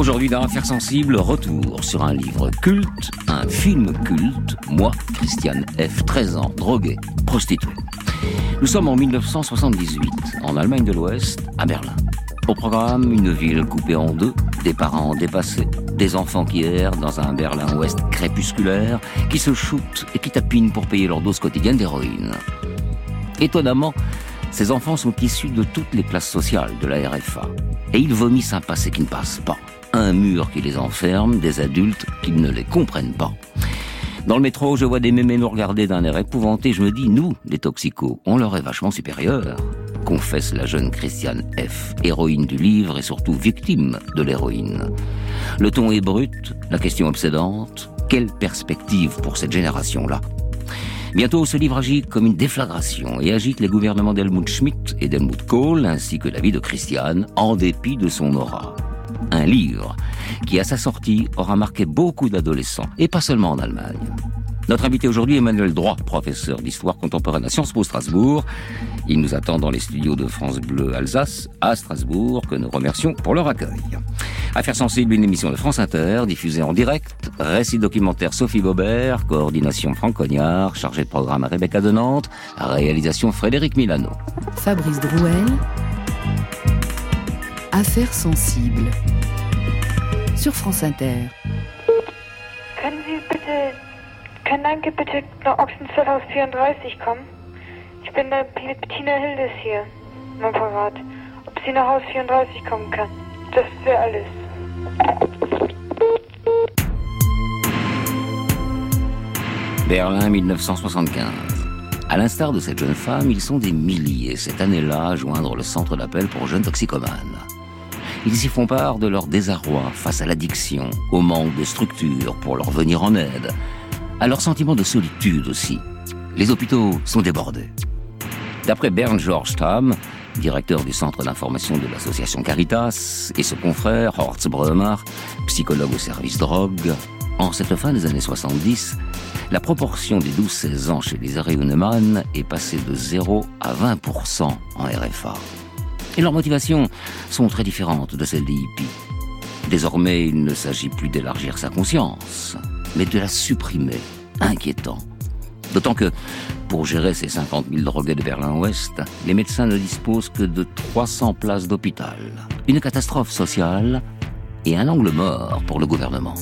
Aujourd'hui dans Affaires sensibles, retour sur un livre culte, un film culte, moi, Christiane F., 13 ans, drogué, prostitué. Nous sommes en 1978, en Allemagne de l'Ouest, à Berlin. Au programme, une ville coupée en deux, des parents dépassés, des enfants qui errent dans un Berlin-Ouest crépusculaire, qui se shootent et qui tapinent pour payer leur dose quotidienne d'héroïne. Étonnamment, ces enfants sont issus de toutes les classes sociales de la RFA. Et ils vomissent un passé qui ne passe pas. Un mur qui les enferme, des adultes qui ne les comprennent pas. Dans le métro, je vois des mémés nous regarder d'un air épouvanté. Je me dis, nous, les toxicos, on leur est vachement supérieurs. Confesse la jeune Christiane F., héroïne du livre et surtout victime de l'héroïne. Le ton est brut, la question obsédante. Quelle perspective pour cette génération-là ? Bientôt, ce livre agit comme une déflagration et agite les gouvernements d'Helmut Schmidt et d'Helmut Kohl, ainsi que la vie de Christiane, en dépit de son aura. Un livre qui, à sa sortie, aura marqué beaucoup d'adolescents, et pas seulement en Allemagne. Notre invité aujourd'hui est Emmanuel Droit, professeur d'histoire contemporaine à Sciences Po Strasbourg. Il nous attend dans les studios de France Bleu Alsace, à Strasbourg, que nous remercions pour leur accueil. Affaires sensibles, une émission de France Inter, diffusée en direct. Récit documentaire Sophie Baubert, coordination Franck Cognard, chargé de programme Rebecca de Nantes, réalisation Frédéric Milano. Fabrice Drouel, Affaires sensibles, sur France Inter. Kann Danke bitte nach Ochsenzollhaus 34 kommen? Ich bin der Bettina Hildes hier, am Apparat. Ob sie nach Haus 34 kommen kann. Das wäre alles. Berlin 1975. À l'instar de cette jeune femme, ils sont des milliers cette année-là à joindre le centre d'appel pour jeunes toxicomanes. Ils y font part de leur désarroi face à l'addiction, au manque de structure pour leur venir en aide, à leur sentiment de solitude aussi. Les hôpitaux sont débordés. D'après Bernd Georgstam, directeur du centre d'information de l'association Caritas, et son confrère Horst Brömer, psychologue au service drogue, en cette fin des années 70, la proportion des 12-16 ans chez les héroïnomans est passée de 0 à 20% en RFA. Et leurs motivations sont très différentes de celles des hippies. Désormais, il ne s'agit plus d'élargir sa conscience, mais de la supprimer. Inquiétant. D'autant que, pour gérer ces 50 000 drogués de Berlin-Ouest, les médecins ne disposent que de 300 places d'hôpital. Une catastrophe sociale et un angle mort pour le gouvernement.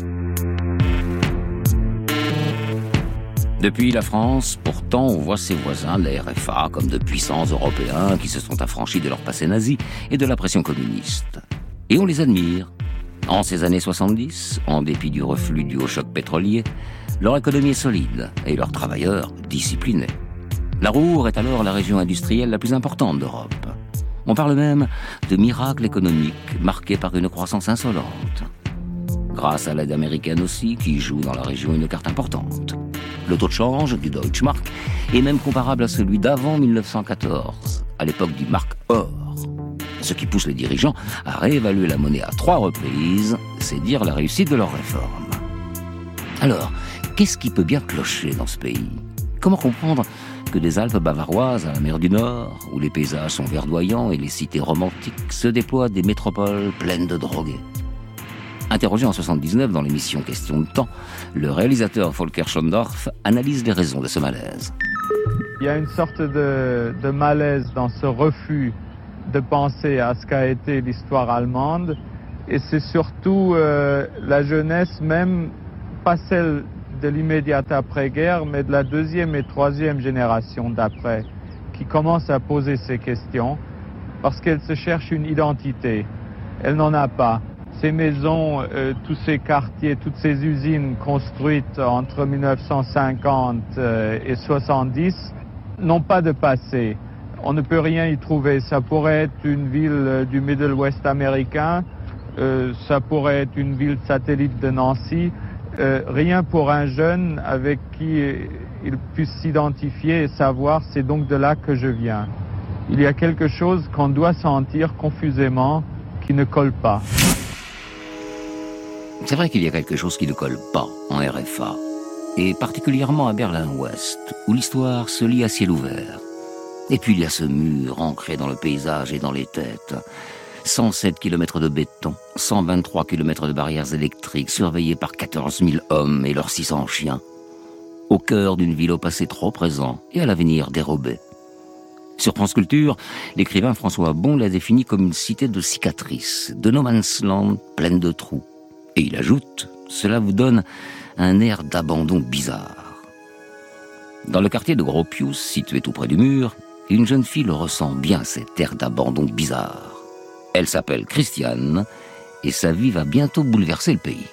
Depuis la France, pourtant, on voit ses voisins de la RFA comme de puissants Européens qui se sont affranchis de leur passé nazi et de la pression communiste. Et on les admire. En ces années 70, en dépit du reflux dû au choc pétrolier, leur économie est solide et leurs travailleurs disciplinés. La Ruhr est alors la région industrielle la plus importante d'Europe. On parle même de miracle économique marqué par une croissance insolente. Grâce à l'aide américaine aussi, qui joue dans la région une carte importante. Le taux de change du Deutschmark est même comparable à celui d'avant 1914, à l'époque du Mark Or. Ce qui pousse les dirigeants à réévaluer la monnaie à 3 reprises, c'est dire la réussite de leurs réformes. Alors, qu'est-ce qui peut bien clocher dans ce pays ? Comment comprendre que des Alpes bavaroises à la mer du Nord, où les paysages sont verdoyants et les cités romantiques, se déploient des métropoles pleines de drogués ? Interrogé en 79 dans l'émission Question de temps, le réalisateur Volker Schondorf analyse les raisons de ce malaise. Il y a une sorte de malaise dans ce refus de penser à ce qu'a été l'histoire allemande, et c'est surtout la jeunesse, même pas celle de l'immédiate après-guerre, mais de la 2e et 3e génération d'après, qui commence à poser ces questions, parce qu'elle se cherche une identité. Elle n'en a pas. Ces maisons, tous ces quartiers, toutes ces usines construites entre 1950 et 70 n'ont pas de passé. On ne peut rien y trouver. Ça pourrait être une ville du Middle West américain, ça pourrait être une ville satellite de Nancy. Rien pour un jeune avec qui il puisse s'identifier et savoir c'est donc de là que je viens. Il y a quelque chose qu'on doit sentir confusément qui ne colle pas. C'est vrai qu'il y a quelque chose qui ne colle pas en RFA, et particulièrement à Berlin-Ouest, où l'histoire se lit à ciel ouvert. Et puis il y a ce mur ancré dans le paysage et dans les têtes, 107 km de béton, 123 km de barrières électriques, surveillés par 14 000 hommes et leurs 600 chiens. Au cœur d'une ville au passé trop présent et à l'avenir dérobé. Sur France Culture, l'écrivain François Bon l'a défini comme une cité de cicatrices, de no man's land pleine de trous. Et il ajoute, cela vous donne un air d'abandon bizarre. Dans le quartier de Gros-Pius, situé tout près du mur, une jeune fille le ressent bien, cet air d'abandon bizarre. Elle s'appelle Christiane et sa vie va bientôt bouleverser le pays.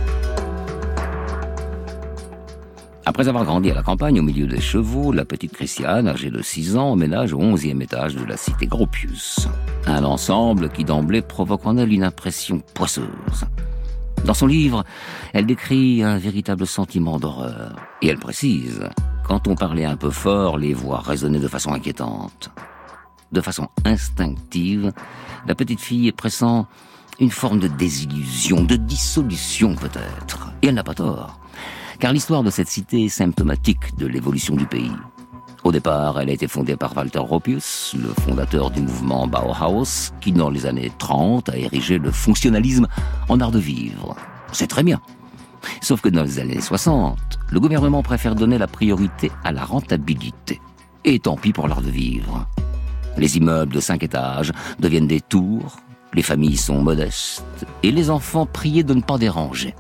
Après avoir grandi à la campagne au milieu des chevaux, la petite Christiane, âgée de 6 ans, emménage au 11e étage de la cité Gros-Pius. Un ensemble qui d'emblée provoque en elle une impression poisseuse. Dans son livre, elle décrit un véritable sentiment d'horreur. Et elle précise, quand on parlait un peu fort, les voix résonnaient de façon inquiétante. De façon instinctive, la petite fille pressent une forme de désillusion, de dissolution peut-être. Et elle n'a pas tort. Car l'histoire de cette cité est symptomatique de l'évolution du pays. Au départ, elle a été fondée par Walter Gropius, le fondateur du mouvement Bauhaus, qui dans les années 30 a érigé le fonctionnalisme en art de vivre. C'est très bien. Sauf que dans les années 60, le gouvernement préfère donner la priorité à la rentabilité. Et tant pis pour l'art de vivre. Les immeubles de 5 étages deviennent des tours, les familles sont modestes, et les enfants priés de ne pas déranger.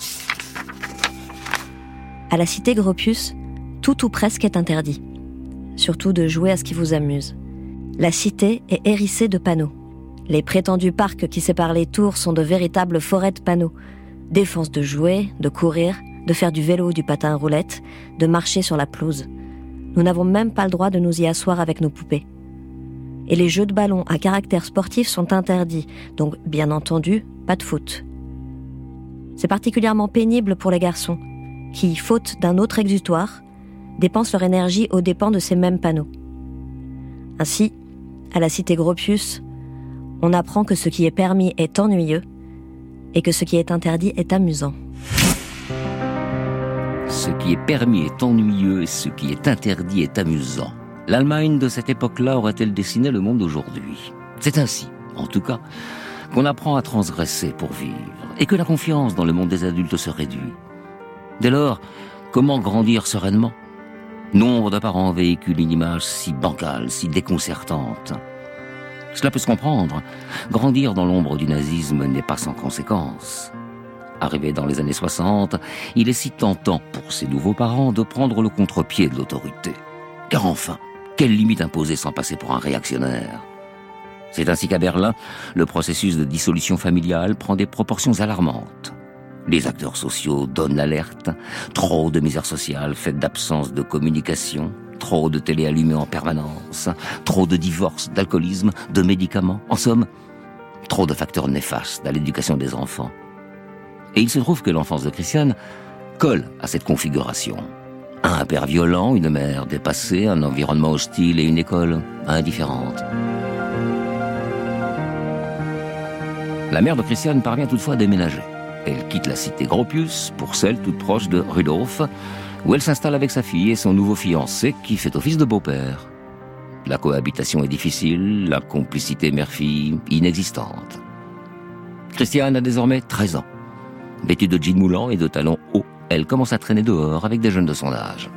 À la cité Gropius, tout ou presque est interdit. Surtout de jouer à ce qui vous amuse. La cité est hérissée de panneaux. Les prétendus parcs qui séparent les tours sont de véritables forêts de panneaux. Défense de jouer, de courir, de faire du vélo ou du patin à roulettes, de marcher sur la pelouse. Nous n'avons même pas le droit de nous y asseoir avec nos poupées. Et les jeux de ballon à caractère sportif sont interdits, donc bien entendu, pas de foot. C'est particulièrement pénible pour les garçons, qui, faute d'un autre exutoire, dépensent leur énergie aux dépens de ces mêmes panneaux. Ainsi, à la cité Gropius, on apprend que ce qui est permis est ennuyeux et que ce qui est interdit est amusant. Ce qui est permis est ennuyeux et ce qui est interdit est amusant. L'Allemagne de cette époque-là aurait-elle dessiné le monde d'aujourd'hui ? C'est ainsi, en tout cas, qu'on apprend à transgresser pour vivre et que la confiance dans le monde des adultes se réduit. Dès lors, comment grandir sereinement ? Nombre de parents véhiculent une image si bancale, si déconcertante. Cela peut se comprendre. Grandir dans l'ombre du nazisme n'est pas sans conséquences. Arrivé dans les années 60, il est si tentant pour ces nouveaux parents de prendre le contre-pied de l'autorité. Car enfin, quelle limite imposer sans passer pour un réactionnaire ? C'est ainsi qu'à Berlin, le processus de dissolution familiale prend des proportions alarmantes. Les acteurs sociaux donnent l'alerte. Trop de misère sociale faite d'absence de communication. Trop de télé allumée en permanence. Trop de divorces, d'alcoolisme, de médicaments. En somme, trop de facteurs néfastes à l'éducation des enfants. Et il se trouve que l'enfance de Christiane colle à cette configuration. Un père violent, une mère dépassée, un environnement hostile et une école indifférente. La mère de Christiane parvient toutefois à déménager. Elle quitte la cité Gropius pour celle toute proche de Rudolf, où elle s'installe avec sa fille et son nouveau fiancé qui fait office de beau-père. La cohabitation est difficile, la complicité mère-fille inexistante. Christiane a désormais 13 ans. Vêtue de jeans moulants et de talons hauts, elle commence à traîner dehors avec des jeunes de son âge.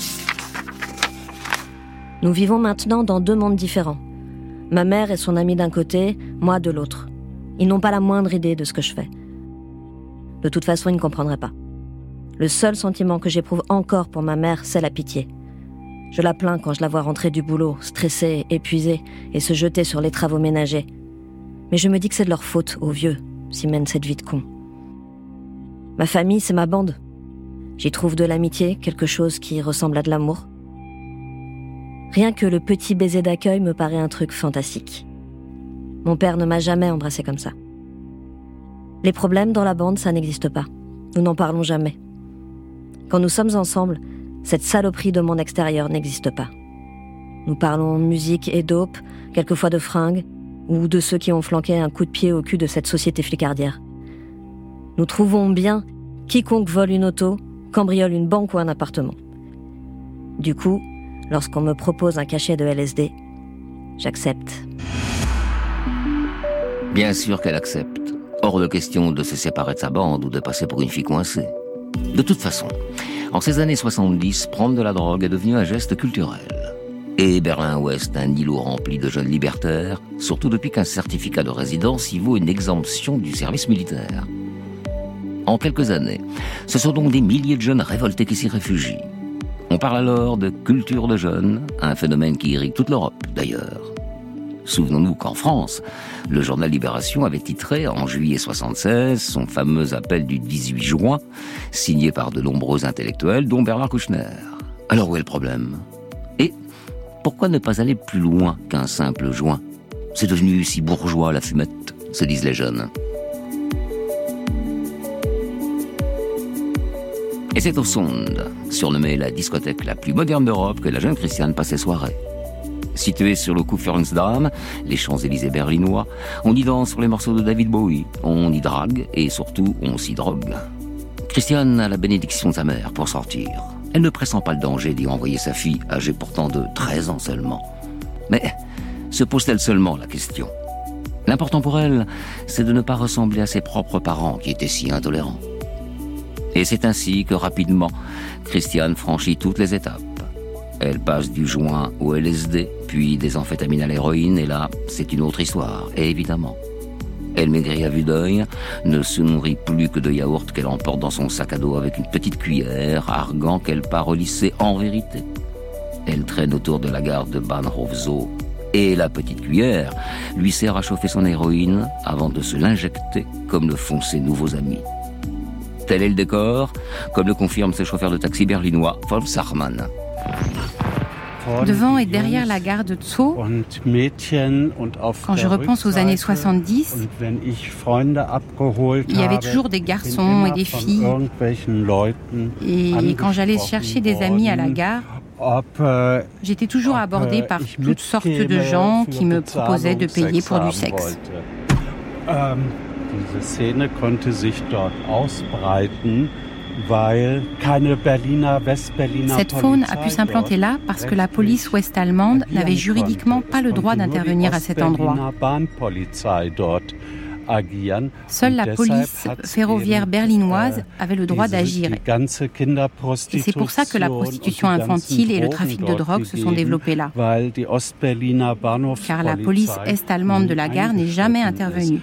Nous vivons maintenant dans 2 mondes différents. Ma mère et son amie d'un côté, moi de l'autre. Ils n'ont pas la moindre idée de ce que je fais. De toute façon, ils ne comprendraient pas. Le seul sentiment que j'éprouve encore pour ma mère, c'est la pitié. Je la plains quand je la vois rentrer du boulot, stressée, épuisée, et se jeter sur les travaux ménagers. Mais je me dis que c'est de leur faute, aux vieux, s'ils mènent cette vie de con. Ma famille, c'est ma bande. J'y trouve de l'amitié, quelque chose qui ressemble à de l'amour. Rien que le petit baiser d'accueil me paraît un truc fantastique. Mon père ne m'a jamais embrassée comme ça. Les problèmes dans la bande, ça n'existe pas. Nous n'en parlons jamais. Quand nous sommes ensemble, cette saloperie de monde extérieur n'existe pas. Nous parlons musique et dope, quelquefois de fringues, ou de ceux qui ont flanqué un coup de pied au cul de cette société flicardière. Nous trouvons bien quiconque vole une auto, cambriole une banque ou un appartement. Du coup, lorsqu'on me propose un cachet de LSD, j'accepte. Bien sûr qu'elle accepte. Hors de question de se séparer de sa bande ou de passer pour une fille coincée. De toute façon, en ces années 70, prendre de la drogue est devenu un geste culturel. Et Berlin-Ouest, un îlot rempli de jeunes libertaires, surtout depuis qu'un certificat de résidence y vaut une exemption du service militaire. En quelques années, ce sont donc des milliers de jeunes révoltés qui s'y réfugient. On parle alors de culture de jeunes, un phénomène qui irrigue toute l'Europe, d'ailleurs. Souvenons-nous qu'en France, le journal Libération avait titré, en juillet 76, son fameux appel du 18 juin, signé par de nombreux intellectuels, dont Bernard Kouchner. Alors où est le problème ? Et pourquoi ne pas aller plus loin qu'un simple joint ? C'est devenu si bourgeois la fumette, se disent les jeunes. Et c'est au Sonde, surnommée la discothèque la plus moderne d'Europe, que la jeune Christiane passe ses soirées. Située sur le Kurfürstendamm, les Champs-Élysées berlinois, on y danse sur les morceaux de David Bowie, on y drague et surtout on s'y drogue. Christiane a la bénédiction de sa mère pour sortir. Elle ne pressent pas le danger d'y envoyer sa fille, âgée pourtant de 13 ans seulement. Mais se pose-t-elle seulement la question ? L'important pour elle, c'est de ne pas ressembler à ses propres parents qui étaient si intolérants. Et c'est ainsi que rapidement, Christiane franchit toutes les étapes. Elle passe du joint au LSD, puis des amphétamines à l'héroïne, et là, c'est une autre histoire, évidemment. Elle maigrit à vue d'œil, ne se nourrit plus que de yaourt qu'elle emporte dans son sac à dos avec une petite cuillère, arguant qu'elle part au lycée en vérité. Elle traîne autour de la gare de Bahnhof Zoo, et la petite cuillère lui sert à chauffer son héroïne avant de se l'injecter comme le font ses nouveaux amis. Tel est le décor, comme le confirme ce chauffeur de taxi berlinois, Wolf Sachmann. Devant et derrière la gare de Zoo, quand je repense aux années 70, il y avait toujours des garçons et des filles. Et quand j'allais chercher des amis à la gare, j'étais toujours abordée par toutes sortes de gens qui me proposaient de payer pour du sexe. Diese Szene konnte sich dort ausbreiten, weil keine Westberliner Cette faune a pu s'implanter là parce que la police ouest-allemande n'avait juridiquement pas le droit d'intervenir à cet endroit. Seule la police ferroviaire berlinoise avait le droit d'agir. Et c'est pour ça que la prostitution infantile et le trafic de drogue se sont développés là. Car la police est-allemande de la gare n'est jamais intervenue.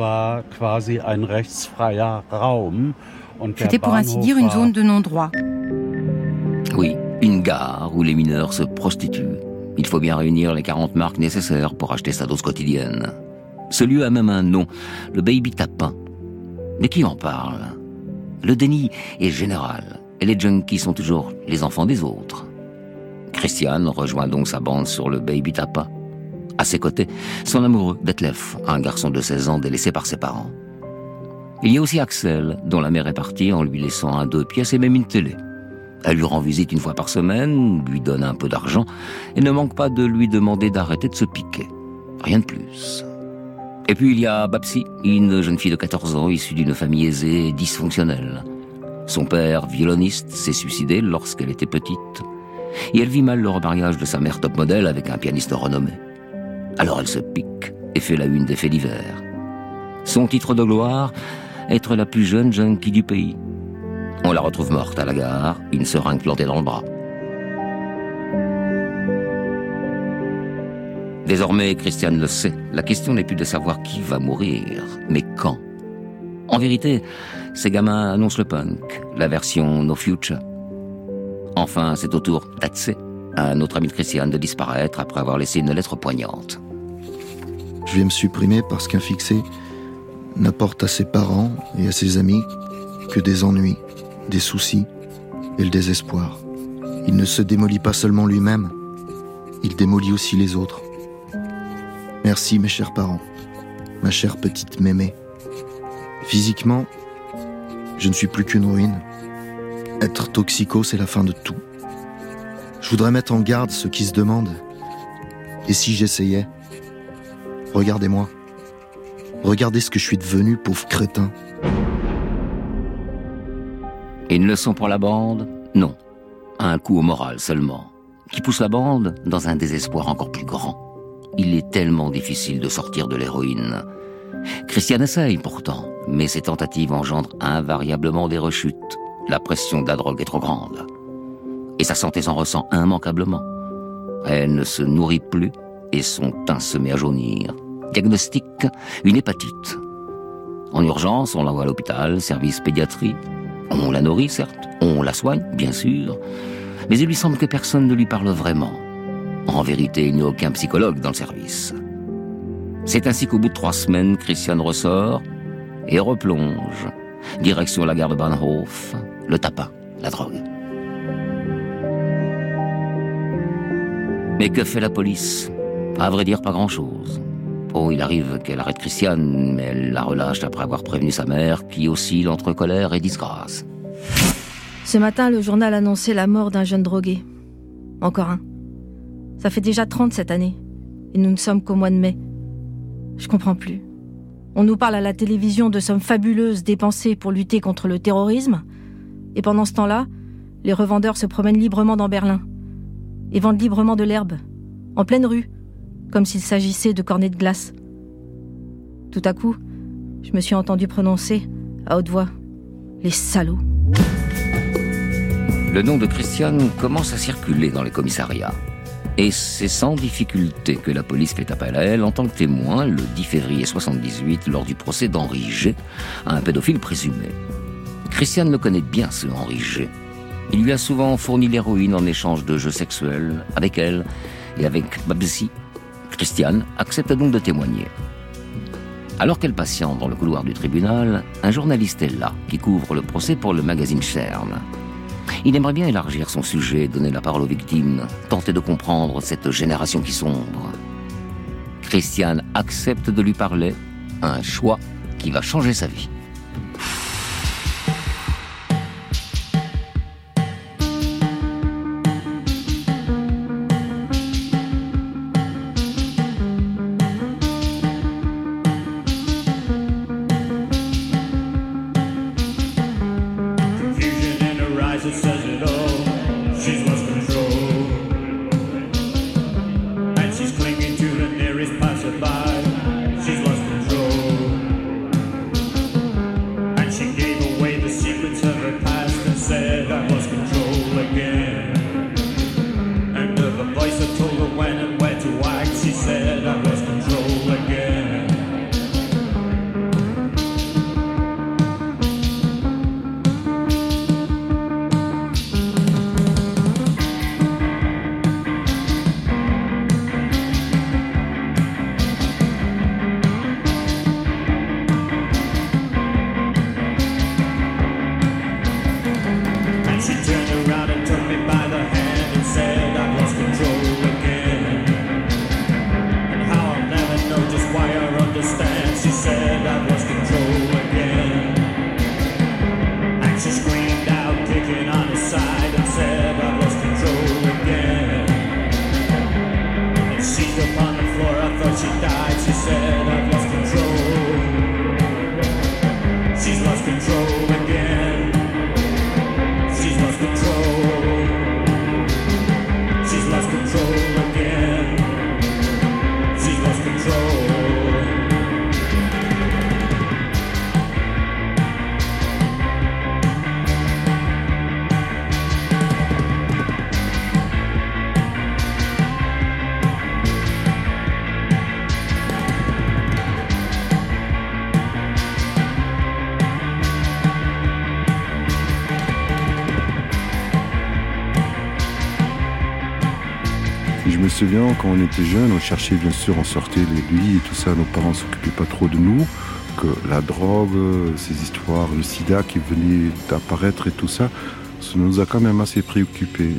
C'était pour ainsi dire une zone de non-droit. Oui, une gare où les mineurs se prostituent. Il faut bien réunir les 40 marks nécessaires pour acheter sa dose quotidienne. Ce lieu a même un nom, le Baby Tapin. Mais qui en parle ? Le déni est général, et les junkies sont toujours les enfants des autres. Christiane rejoint donc sa bande sur le Baby Tapin. À ses côtés, son amoureux, Detlef, un garçon de 16 ans délaissé par ses parents. Il y a aussi Axel, dont la mère est partie en lui laissant un 2 pièces et même une télé. Elle lui rend visite une fois par semaine, lui donne un peu d'argent, et ne manque pas de lui demander d'arrêter de se piquer. Rien de plus. Et puis il y a Babsi, une jeune fille de 14 ans issue d'une famille aisée et dysfonctionnelle. Son père, violoniste, s'est suicidé lorsqu'elle était petite. Et elle vit mal le remariage de sa mère top modèle avec un pianiste renommé. Alors elle se pique et fait la une des faits divers. Son titre de gloire, être la plus jeune junkie du pays. On la retrouve morte à la gare, une seringue plantée dans le bras. Désormais, Christiane le sait, la question n'est plus de savoir qui va mourir, mais quand. En vérité, ces gamins annoncent le punk, la version No Future. Enfin, c'est au tour d'Atse, un autre ami de Christiane, de disparaître après avoir laissé une lettre poignante. Je vais me supprimer parce qu'un fixé n'apporte à ses parents et à ses amis que des ennuis, des soucis et le désespoir. Il ne se démolit pas seulement lui-même, il démolit aussi les autres. Merci mes chers parents, ma chère petite mémé. Physiquement, je ne suis plus qu'une ruine. Être toxico, c'est la fin de tout. Je voudrais mettre en garde ceux qui se demandent. Et si j'essayais ? Regardez-moi. Regardez ce que je suis devenu, pauvre crétin. Une leçon pour la bande ? Non. Un coup au moral seulement, qui pousse la bande dans un désespoir encore plus grand. Il est tellement difficile de sortir de l'héroïne. Christiane essaye pourtant, mais ses tentatives engendrent invariablement des rechutes. La pression de la drogue est trop grande. Et sa santé s'en ressent immanquablement. Elle ne se nourrit plus et son teint se met à jaunir. Diagnostic, une hépatite. En urgence, on l'envoie à l'hôpital, service pédiatrie. On la nourrit, certes, on la soigne, bien sûr, mais il lui semble que personne ne lui parle vraiment. En vérité, il n'y a aucun psychologue dans le service. C'est ainsi qu'au bout de 3 semaines, Christiane ressort et replonge. Direction la gare de Bahnhof, le tapin, la drogue. Mais que fait la police ? À vrai dire, pas grand-chose. Oh, il arrive qu'elle arrête Christiane, mais elle la relâche après avoir prévenu sa mère, qui oscille entre colère et disgrâce. Ce matin, le journal annonçait la mort d'un jeune drogué. Encore un. Ça fait déjà 30 cette année. Et nous ne sommes qu'au mois de mai. Je comprends plus. On nous parle à la télévision de sommes fabuleuses dépensées pour lutter contre le terrorisme. Et pendant ce temps-là, les revendeurs se promènent librement dans Berlin. Et vendent librement de l'herbe. En pleine rue. Comme s'il s'agissait de cornets de glace. Tout à coup, je me suis entendu prononcer, à haute voix, « Les salauds ». Le nom de Christiane commence à circuler dans les commissariats. Et c'est sans difficulté que la police fait appel à elle en tant que témoin le 10 février 1978 lors du procès d'Henri G, un pédophile présumé. Christiane le connaît bien, ce Henri G. Il lui a souvent fourni l'héroïne en échange de jeux sexuels avec elle et avec Babsi. Christiane accepte donc de témoigner. Alors qu'elle patiente dans le couloir du tribunal, un journaliste est là, qui couvre le procès pour le magazine Stern. Il aimerait bien élargir son sujet, donner la parole aux victimes, tenter de comprendre cette génération qui sombre. Christiane accepte de lui parler, un choix qui va changer sa vie. Je me souviens, quand on était jeunes, on cherchait, bien sûr, on sortait les nuits et tout ça, nos parents ne s'occupaient pas trop de nous, que la drogue, ces histoires, le sida qui venait d'apparaître et tout ça, ça nous a quand même assez préoccupés.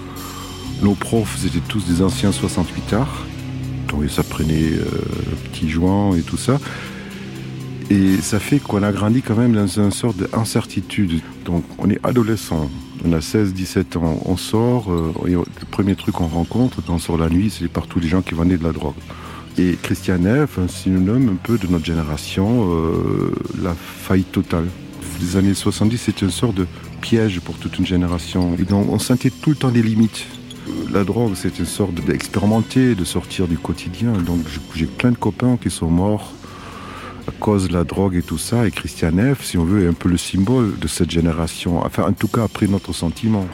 Nos profs, c'était tous des anciens 68ards, donc ça prenait petits joints et tout ça. Et ça fait qu'on a grandi quand même dans une sorte d'incertitude. Donc on est adolescent, on a 16-17 ans, on sort, et le premier truc qu'on rencontre quand on sort la nuit, c'est partout des gens qui vendaient de la drogue. Et Christiane F, un synonyme un peu de notre génération, la faillite totale. Les années 70, c'était une sorte de piège pour toute une génération. Et donc on sentait tout le temps des limites. La drogue, c'est une sorte d'expérimenter, de sortir du quotidien. Donc j'ai plein de copains qui sont morts à cause de la drogue et tout ça. Et Christiane F., si on veut, est un peu le symbole de cette génération. Enfin, en tout cas, après notre sentiment.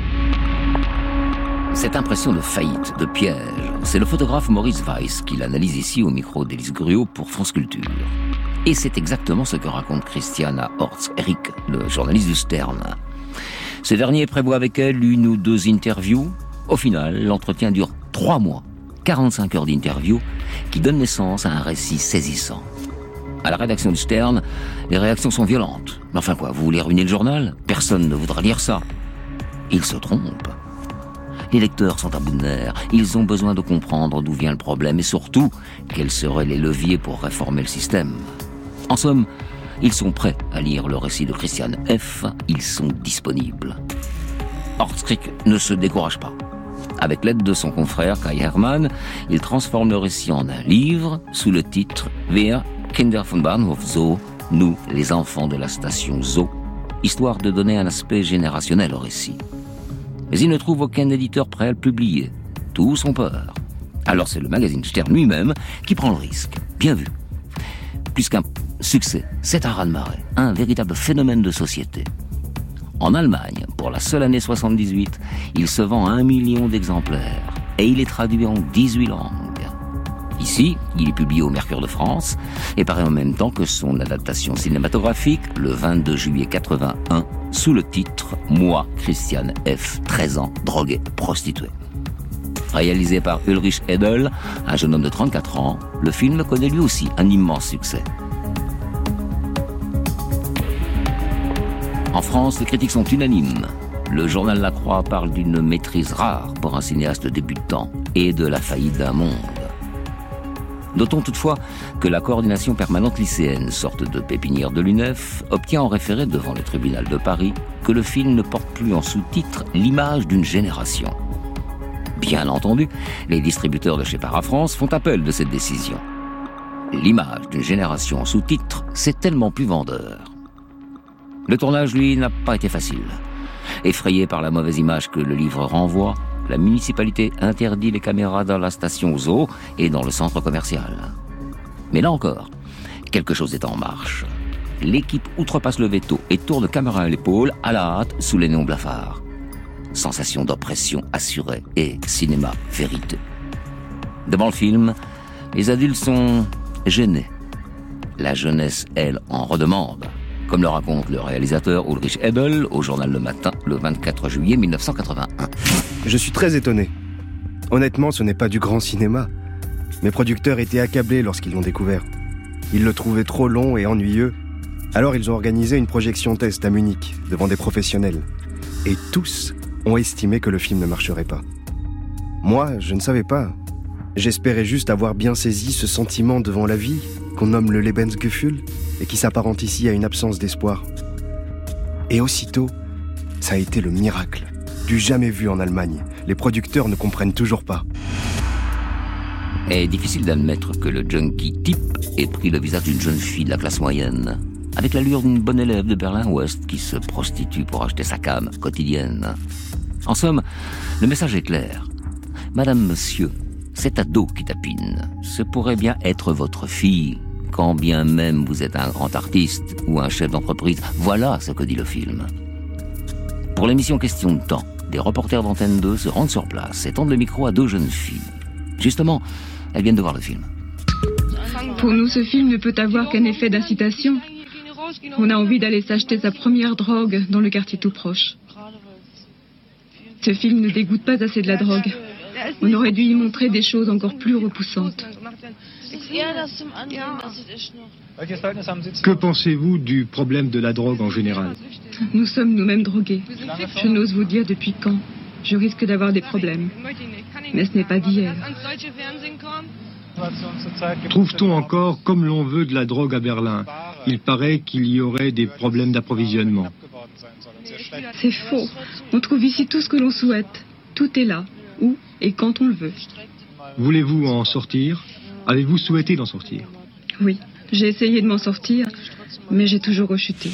Cette impression de faillite, de piège, c'est le photographe Maurice Weiss qui l'analyse ici au micro d'Élise Gruot pour France Culture. Et c'est exactement ce que raconte Christiana Orts-Eric, le journaliste du Stern. Ce dernier prévoit avec elle 1 ou 2 interviews. Au final, l'entretien dure 3 mois, 45 heures d'interview, qui donnent naissance à un récit saisissant. À la rédaction du Stern, les réactions sont violentes. Mais enfin quoi, vous voulez ruiner le journal ? Personne ne voudra lire ça. Ils se trompent. Les lecteurs sont à bout de nerfs. Ils ont besoin de comprendre d'où vient le problème et surtout, quels seraient les leviers pour réformer le système. En somme, ils sont prêts à lire le récit de Christiane F. Ils sont disponibles. Orts-Eric ne se décourage pas. Avec l'aide de son confrère Kai Hermann, il transforme le récit en un livre sous le titre « Wir Kinder von Bahnhof Zoo », nous, les enfants de la station Zoo, histoire de donner un aspect générationnel au récit. Mais il ne trouve aucun éditeur prêt à le publier. Tous ont peur. Alors c'est le magazine Stern lui-même qui prend le risque. Bien vu. Puisqu'un succès, c'est un raz-de-marée, un véritable phénomène de société. En Allemagne, pour la seule année 78, il se vend 1 million d'exemplaires et il est traduit en 18 langues. Ici, il est publié au Mercure de France et paraît en même temps que son adaptation cinématographique, le 22 juillet 81, sous le titre « Moi, Christiane F., 13 ans, drogué, prostituée ». Réalisé par Ulrich Edel, un jeune homme de 34 ans, le film connaît lui aussi un immense succès. En France, les critiques sont unanimes. Le journal La Croix parle d'une maîtrise rare pour un cinéaste débutant et de la faillite d'un monde. Notons toutefois que la coordination permanente lycéenne, sorte de pépinière de l'UNEF, obtient en référé devant le tribunal de Paris que le film ne porte plus en sous-titre l'image d'une génération. Bien entendu, les distributeurs de chez Parafrance font appel de cette décision. L'image d'une génération en sous-titre, c'est tellement plus vendeur. Le tournage, lui, n'a pas été facile. Effrayé par la mauvaise image que le livre renvoie, la municipalité interdit les caméras dans la station Zoo et dans le centre commercial. Mais là encore, quelque chose est en marche. L'équipe outrepasse le veto et tourne caméra à l'épaule, à la hâte, sous les néons blafards. Sensation d'oppression assurée et cinéma vérité. Devant le film, les adultes sont gênés. La jeunesse, elle, en redemande. Comme le raconte le réalisateur Ulrich Edel au journal Le Matin, le 24 juillet 1981. Je suis très étonné. Honnêtement, ce n'est pas du grand cinéma. Mes producteurs étaient accablés lorsqu'ils l'ont découvert. Ils le trouvaient trop long et ennuyeux. Alors ils ont organisé une projection test à Munich, devant des professionnels. Et tous ont estimé que le film ne marcherait pas. Moi, je ne savais pas. J'espérais juste avoir bien saisi ce sentiment devant la vie, qu'on nomme le Lebensgefühl, et qui s'apparente ici à une absence d'espoir. Et aussitôt, ça a été le miracle. Du jamais vu en Allemagne. Les producteurs ne comprennent toujours pas. Et difficile d'admettre que le junkie type ait pris le visage d'une jeune fille de la classe moyenne, avec l'allure d'une bonne élève de Berlin-Ouest qui se prostitue pour acheter sa came quotidienne. En somme, le message est clair. Madame, monsieur, cet ado qui tapine, ce pourrait bien être votre fille, quand bien même vous êtes un grand artiste ou un chef d'entreprise. Voilà ce que dit le film. Pour l'émission Question de temps, des reporters d'Antenne 2 se rendent sur place et tendent le micro à 2 jeunes filles. Justement, elles viennent de voir le film. Pour nous, ce film ne peut avoir qu'un effet d'incitation. On a envie d'aller s'acheter sa première drogue dans le quartier tout proche. Ce film ne dégoûte pas assez de la drogue. On aurait dû y montrer des choses encore plus repoussantes. Que pensez-vous du problème de la drogue en général ? Nous sommes nous-mêmes drogués. Je n'ose vous dire depuis quand. Je risque d'avoir des problèmes. Mais ce n'est pas d'hier. Trouve-t-on encore comme l'on veut de la drogue à Berlin ? Il paraît qu'il y aurait des problèmes d'approvisionnement. C'est faux. On trouve ici tout ce que l'on souhaite. Tout est là, où et quand on le veut. Voulez-vous en sortir ? Avez-vous souhaité d'en sortir ? Oui, j'ai essayé de m'en sortir, mais j'ai toujours rechuté.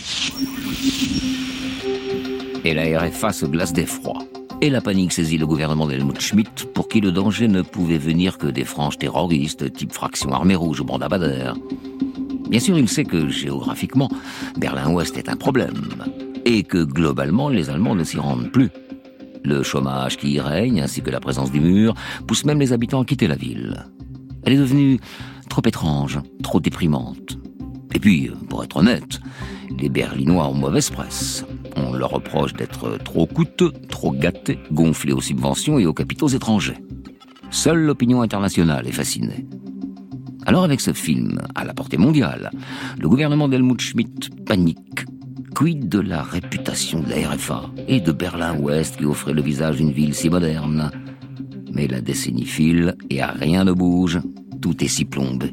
Et la RFA se glace d'effroi. Et la panique saisit le gouvernement d'Helmut Schmidt, pour qui le danger ne pouvait venir que des franges terroristes, type Fraction Armée Rouge ou Bande à Bader. Bien sûr, il sait que géographiquement, Berlin-Ouest est un problème et que globalement, les Allemands ne s'y rendent plus. Le chômage qui y règne, ainsi que la présence du mur, pousse même les habitants à quitter la ville. Elle est devenue trop étrange, trop déprimante. Et puis, pour être honnête, les Berlinois ont mauvaise presse. On leur reproche d'être trop coûteux, trop gâtés, gonflés aux subventions et aux capitaux étrangers. Seule l'opinion internationale est fascinée. Alors avec ce film, à la portée mondiale, le gouvernement d'Helmut Schmidt panique. Quid de la réputation de la RFA et de Berlin-Ouest qui offrait le visage d'une ville si moderne? Mais la décennie file et à rien ne bouge, tout est si plombé.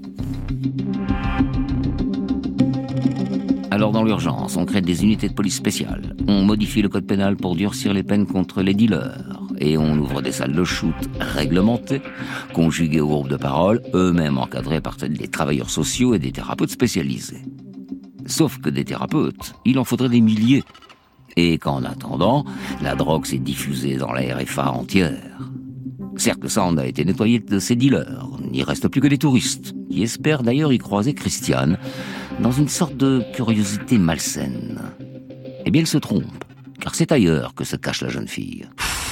Alors dans l'urgence, on crée des unités de police spéciales, on modifie le code pénal pour durcir les peines contre les dealers, et on ouvre des salles de shoot réglementées, conjuguées aux groupes de parole, eux-mêmes encadrés par des travailleurs sociaux et des thérapeutes spécialisés. Sauf que des thérapeutes, il en faudrait des milliers. Et qu'en attendant, la drogue s'est diffusée dans la RFA entière. Certes, le sang a été nettoyé de ses dealers. Il n'y reste plus que des touristes, qui espèrent d'ailleurs y croiser Christiane, dans une sorte de curiosité malsaine. Eh bien, ils se trompent, car c'est ailleurs que se cache la jeune fille.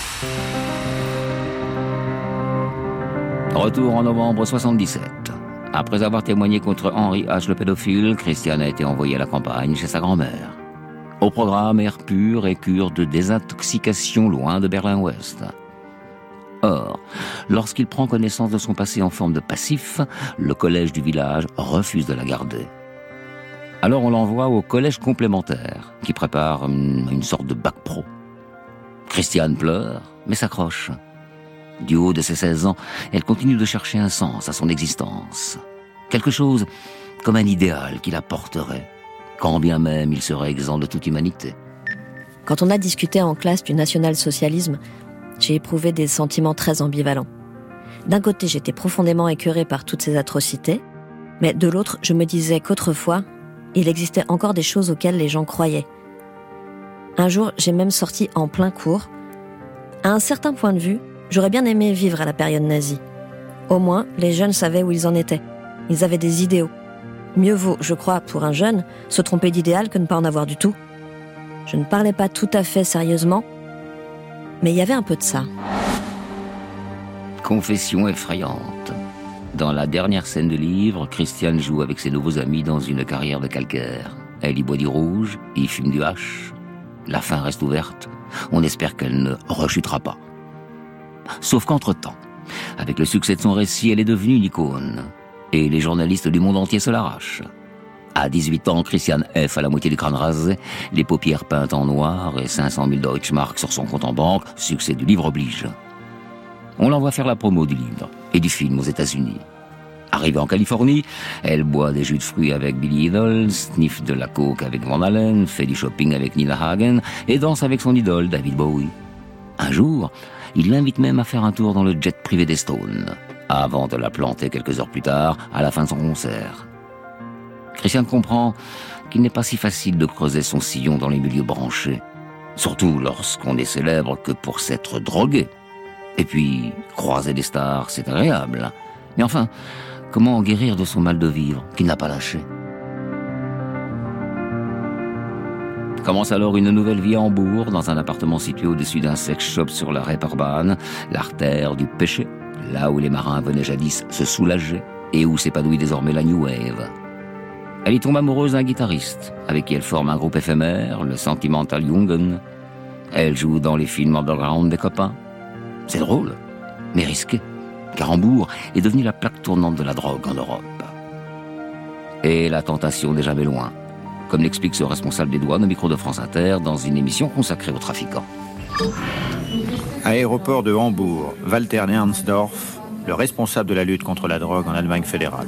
Retour en novembre 77. Après avoir témoigné contre Henri H. le pédophile, Christiane a été envoyée à la campagne chez sa grand-mère. Au programme, air pur et cure de désintoxication loin de Berlin-Ouest. Or, lorsqu'il prend connaissance de son passé en forme de passif, le collège du village refuse de la garder. Alors on l'envoie au collège complémentaire, qui prépare une sorte de bac pro. Christiane pleure, mais s'accroche. Du haut de ses 16 ans, elle continue de chercher un sens à son existence. Quelque chose comme un idéal qui la porterait, quand bien même il serait exempt de toute humanité. Quand on a discuté en classe du national-socialisme, j'ai éprouvé des sentiments très ambivalents. D'un côté, j'étais profondément écœurée par toutes ces atrocités, mais de l'autre, je me disais qu'autrefois, il existait encore des choses auxquelles les gens croyaient. Un jour, j'ai même sorti en plein cours. À un certain point de vue, j'aurais bien aimé vivre à la période nazie. Au moins, les jeunes savaient où ils en étaient. Ils avaient des idéaux. Mieux vaut, je crois, pour un jeune, se tromper d'idéal que ne pas en avoir du tout. Je ne parlais pas tout à fait sérieusement, mais il y avait un peu de ça. Confession effrayante. Dans la dernière scène du livre, Christiane joue avec ses nouveaux amis dans une carrière de calcaire. Elle y boit du rouge, y fume du hache. La fin reste ouverte. On espère qu'elle ne rechutera pas. Sauf qu'entre-temps, avec le succès de son récit, elle est devenue une icône. Et les journalistes du monde entier se l'arrachent. À 18 ans, Christiane F. a la moitié du crâne rasé, les paupières peintes en noir et 500 000 Deutschmark sur son compte en banque, succès du livre oblige. On l'envoie faire la promo du livre et du film aux États-Unis. Arrivée en Californie, elle boit des jus de fruits avec Billy Idol, sniffe de la coke avec Van Halen, fait du shopping avec Nina Hagen et danse avec son idole David Bowie. Un jour, il l'invite même à faire un tour dans le jet privé des Stones, avant de la planter quelques heures plus tard, à la fin de son concert. Christiane comprend qu'il n'est pas si facile de creuser son sillon dans les milieux branchés, surtout lorsqu'on n'est célèbre que pour s'être drogué. Et puis, croiser des stars, c'est agréable. Mais enfin, comment en guérir de son mal de vivre, qu'il n'a pas lâché? Commence alors une nouvelle vie à Hambourg, dans un appartement situé au-dessus d'un sex shop sur la Reeperbahn, l'artère du péché, là où les marins venaient jadis se soulager et où s'épanouit désormais la New Wave. Elle y tombe amoureuse d'un guitariste, avec qui elle forme un groupe éphémère, le Sentimental Jungen. Elle joue dans les films underground des copains. C'est drôle, mais risqué, car Hambourg est devenue la plaque tournante de la drogue en Europe. Et la tentation n'est jamais loin, comme l'explique ce responsable des douanes au micro de France Inter dans une émission consacrée aux trafiquants. Aéroport de Hambourg, Walter Nernstdorf, le responsable de la lutte contre la drogue en Allemagne fédérale.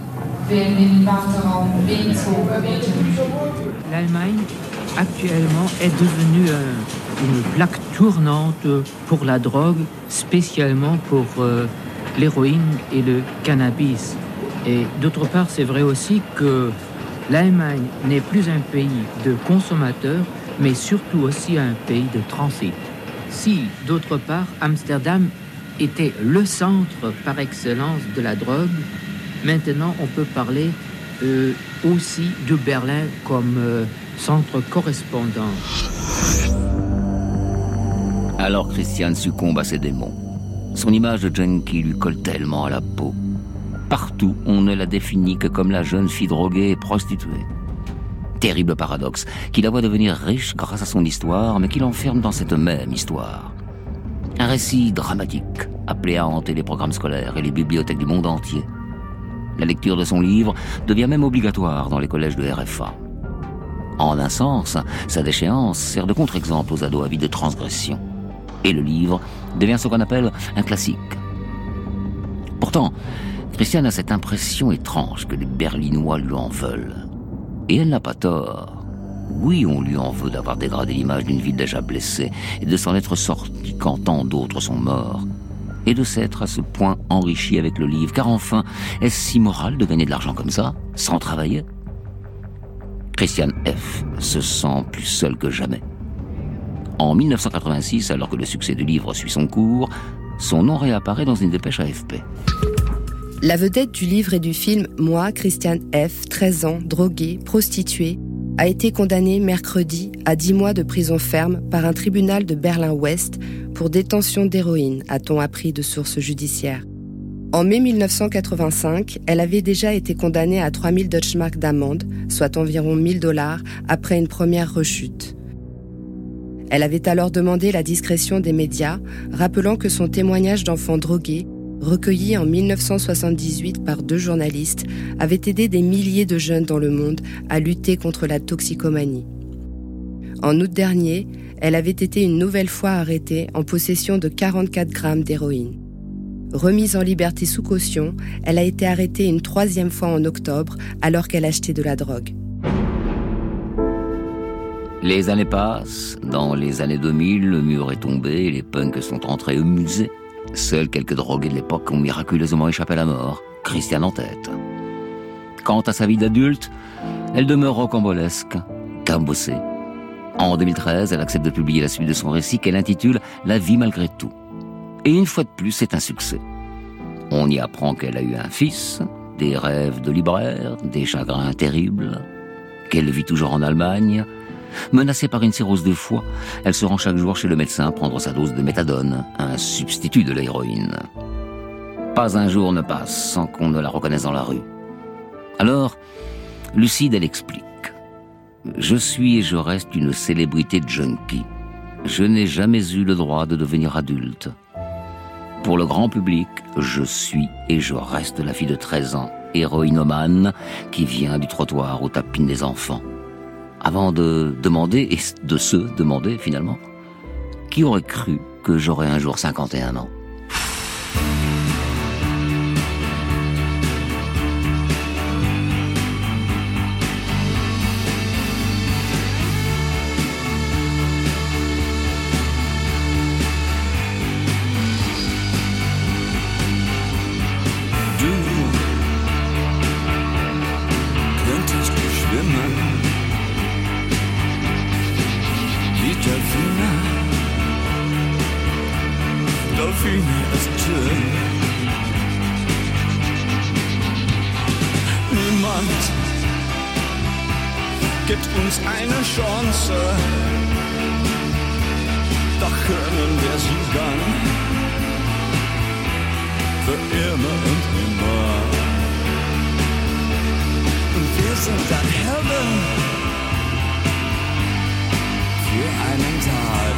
L'Allemagne, actuellement, est devenue une plaque tournante pour la drogue, spécialement pour l'héroïne et le cannabis. Et d'autre part, c'est vrai aussi que l'Allemagne n'est plus un pays de consommateurs, mais surtout aussi un pays de transit. Si, d'autre part, Amsterdam était le centre par excellence de la drogue, maintenant on peut parler aussi de Berlin comme centre correspondant. Alors Christiane succombe à ses démons. Son image de junkie lui colle tellement à la peau. Partout, on ne la définit que comme la jeune fille droguée et prostituée. Terrible paradoxe, qui la voit devenir riche grâce à son histoire, mais qui l'enferme dans cette même histoire. Un récit dramatique, appelé à hanter les programmes scolaires et les bibliothèques du monde entier. La lecture de son livre devient même obligatoire dans les collèges de RFA. En un sens, sa déchéance sert de contre-exemple aux ados avides de transgression. Et le livre devient ce qu'on appelle un classique. Pourtant, Christiane a cette impression étrange que les Berlinois lui en veulent. Et elle n'a pas tort. Oui, on lui en veut d'avoir dégradé l'image d'une ville déjà blessée et de s'en être sorti quand tant d'autres sont morts. Et de s'être à ce point enrichi avec le livre, car enfin, est-ce si moral de gagner de l'argent comme ça, sans travailler ? Christiane F. se sent plus seule que jamais. En 1986, alors que le succès du livre suit son cours, son nom réapparaît dans une dépêche AFP. La vedette du livre et du film, moi, Christiane F., 13 ans, droguée, prostituée, a été condamnée mercredi à 10 mois de prison ferme par un tribunal de Berlin-Ouest pour détention d'héroïne, a-t-on appris de sources judiciaires. En mai 1985, elle avait déjà été condamnée à 3000 Deutschmark d'amende, soit environ $1000, après une première rechute. Elle avait alors demandé la discrétion des médias, rappelant que son témoignage d'enfant drogué, recueilli en 1978 par 2 journalistes, avait aidé des milliers de jeunes dans le monde à lutter contre la toxicomanie. En août dernier, elle avait été une nouvelle fois arrêtée en possession de 44 grammes d'héroïne. Remise en liberté sous caution, elle a été arrêtée une 3e fois en octobre alors qu'elle achetait de la drogue. Les années passent. Dans les années 2000, le mur est tombé et les punks sont entrés au musée. Seuls quelques drogués de l'époque ont miraculeusement échappé à la mort, Christiane en tête. Quant à sa vie d'adulte, elle demeure rocambolesque, cabossée. En 2013, elle accepte de publier la suite de son récit qu'elle intitule « La vie malgré tout ». Et une fois de plus, c'est un succès. On y apprend qu'elle a eu un fils, des rêves de libraire, des chagrins terribles, qu'elle vit toujours en Allemagne. Menacée par une cirrhose de foie, elle se rend chaque jour chez le médecin prendre sa dose de méthadone, un substitut de l'héroïne. Pas un jour ne passe sans qu'on ne la reconnaisse dans la rue. Alors, lucide, elle explique. « Je suis et je reste une célébrité junkie. Je n'ai jamais eu le droit de devenir adulte. Pour le grand public, je suis et je reste la fille de 13 ans, héroïnomane, qui vient du trottoir aux tapines des enfants. » Avant de demander, et de se demander finalement, qui aurait cru que j'aurais un jour 51 ans ? Gibt uns eine Chance, doch können wir sie dann für immer und immer. Und wir sind dann Helden für einen Tag.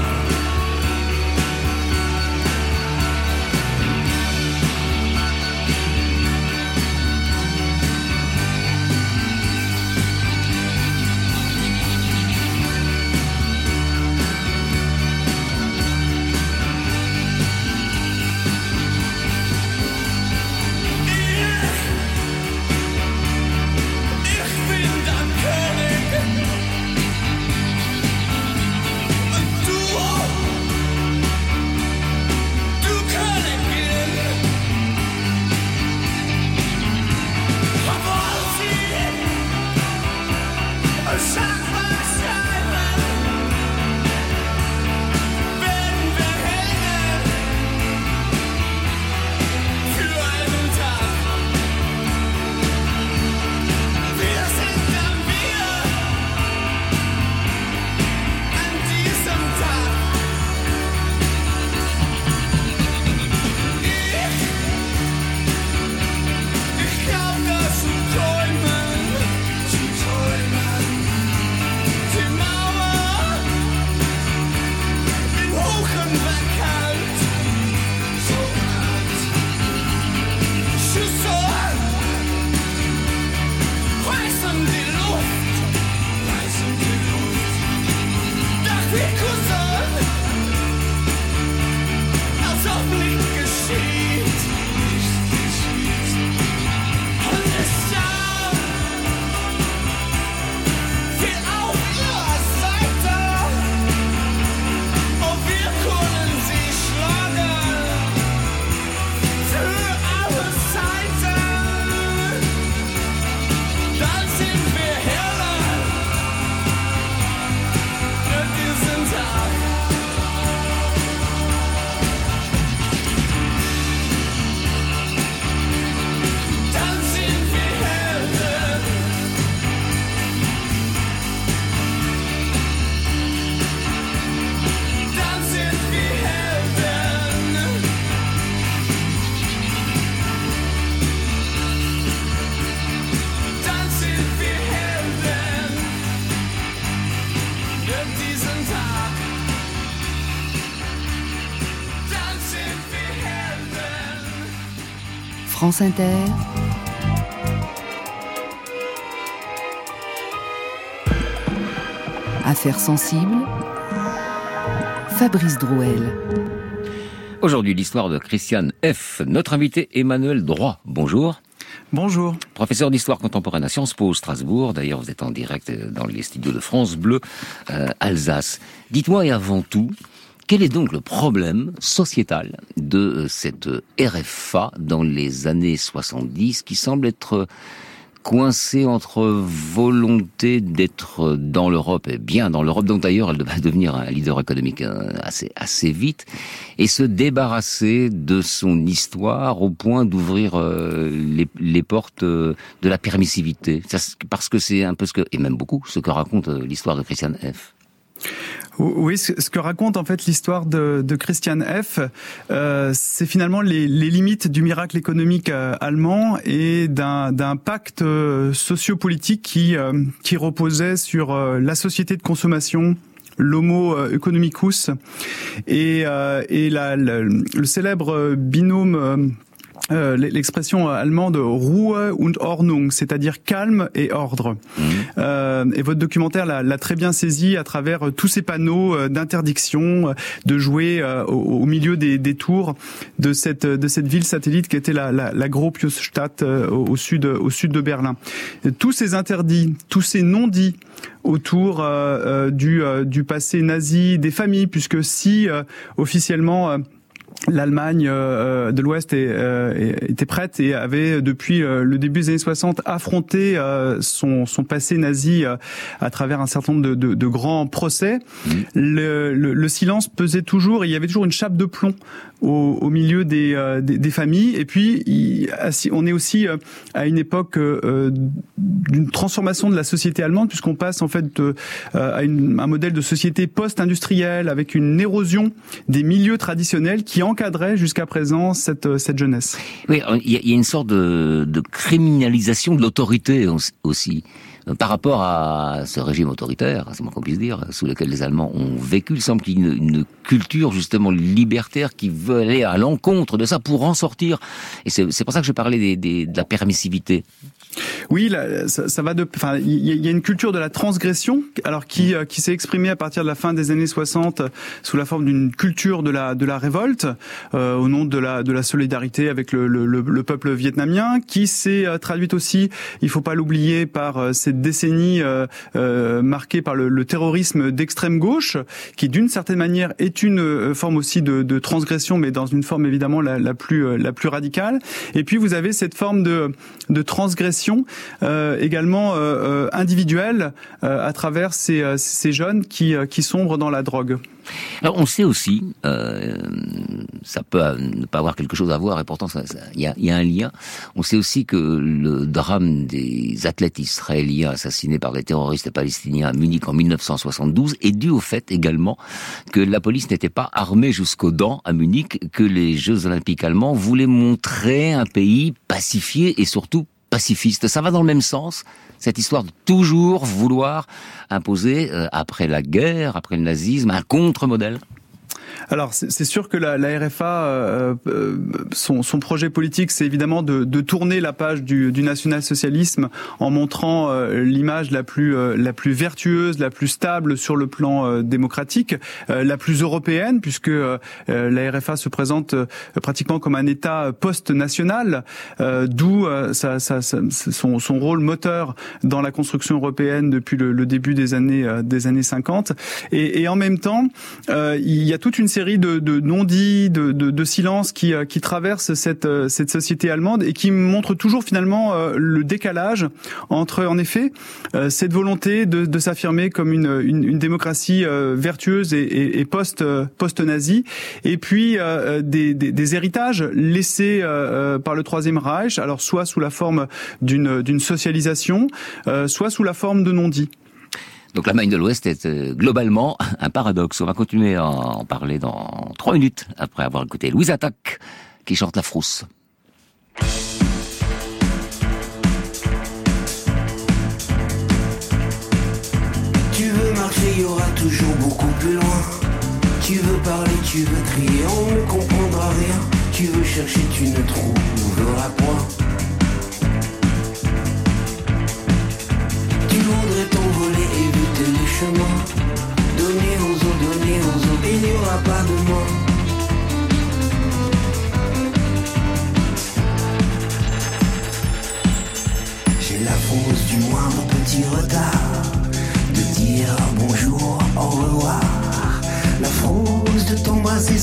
France Inter. Affaires sensibles. Fabrice Drouel. Aujourd'hui, l'histoire de Christiane F. Notre invité, Emmanuel Droit. Bonjour. Bonjour. Professeur d'histoire contemporaine à Sciences Po, Strasbourg. D'ailleurs, vous êtes en direct dans les studios de France Bleu, Alsace. Dites-moi, et avant tout, quel est donc le problème sociétal de cette RFA dans les années 70 qui semble être coincée entre volonté d'être dans l'Europe, et bien dans l'Europe, donc d'ailleurs elle devait devenir un leader économique assez vite, et se débarrasser de son histoire au point d'ouvrir les portes de la permissivité. Parce que c'est un peu et même beaucoup, ce que raconte l'histoire de Christiane F. Oui, ce que raconte en fait l'histoire de Christiane F, c'est finalement les limites du miracle économique allemand et d'un pacte sociopolitique qui reposait sur la société de consommation, l'homo economicus, et le célèbre binôme. L'expression allemande Ruhe und Ordnung, c'est-à-dire calme et ordre. Et votre documentaire l'a très bien saisi à travers tous ces panneaux d'interdiction de jouer au milieu des tours de cette ville satellite qui était la Gropiusstadt au sud de Berlin. Et tous ces interdits, tous ces non-dits autour du passé nazi des familles, puisque si officiellement l'Allemagne de l'Ouest était prête et avait depuis le début des années 60 affronté son passé nazi à travers un certain nombre de grands procès. Le silence pesait toujours et il y avait toujours une chape de plomb au milieu des familles. Et puis on est aussi à une époque d'une transformation de la société allemande, puisqu'on passe en fait à un modèle de société post-industrielle avec une érosion des milieux traditionnels qui encadrait jusqu'à présent cette jeunesse. Oui, il y a une sorte de criminalisation de l'autorité aussi. Par rapport à ce régime autoritaire, c'est moins qu'on puisse dire, sous lequel les Allemands ont vécu, il semble qu'il y ait une culture justement libertaire qui veut aller à l'encontre de ça pour en sortir. Et c'est pour ça que je parlais de la permissivité. Oui, ça va enfin, il y a une culture de la transgression, alors qui s'est exprimée à partir de la fin des années 60 sous la forme d'une culture de la révolte, au nom de la solidarité avec le peuple vietnamien, qui s'est traduite aussi, il faut pas l'oublier, par cette décennie marquée par le terrorisme d'extrême gauche, qui d'une certaine manière est une forme aussi de transgression, mais dans une forme évidemment la plus radicale. Et puis vous avez cette forme de transgression également individuelle à travers ces jeunes qui sombrent dans la drogue. Alors on sait aussi, ça peut ne pas avoir quelque chose à voir, et pourtant il y a un lien. On sait aussi que le drame des athlètes israéliens assassinés par des terroristes palestiniens à Munich en 1972 est dû au fait également que la police n'était pas armée jusqu'aux dents à Munich, que les Jeux Olympiques allemands voulaient montrer un pays pacifié et surtout pacifiste. Ça va dans le même sens, cette histoire de toujours vouloir imposer, après la guerre, après le nazisme, un contre-modèle. Alors c'est sûr que la RFA, son projet politique, c'est évidemment de tourner la page du national-socialisme en montrant l'image la plus vertueuse, la plus stable sur le plan démocratique, la plus européenne, puisque la RFA se présente pratiquement comme un État post-national, d'où son rôle moteur dans la construction européenne depuis le début des années 50. Et en même temps, il y a toute une série de non-dits, de silences qui traversent cette société allemande et qui montrent toujours finalement le décalage entre, en effet, cette volonté de s'affirmer comme une démocratie vertueuse et post-nazie, et puis des héritages laissés par le Troisième Reich, alors soit sous la forme d'une socialisation, soit sous la forme de non-dits. Donc l'Allemagne de l'Ouest est globalement un paradoxe. On va continuer à en parler dans 3 minutes, après avoir écouté Louise Attaque, qui chante La Frousse. Tu veux marcher, il y aura toujours beaucoup plus loin. Tu veux parler, tu veux crier, on ne comprendra rien. Tu veux chercher, tu ne trouveras point.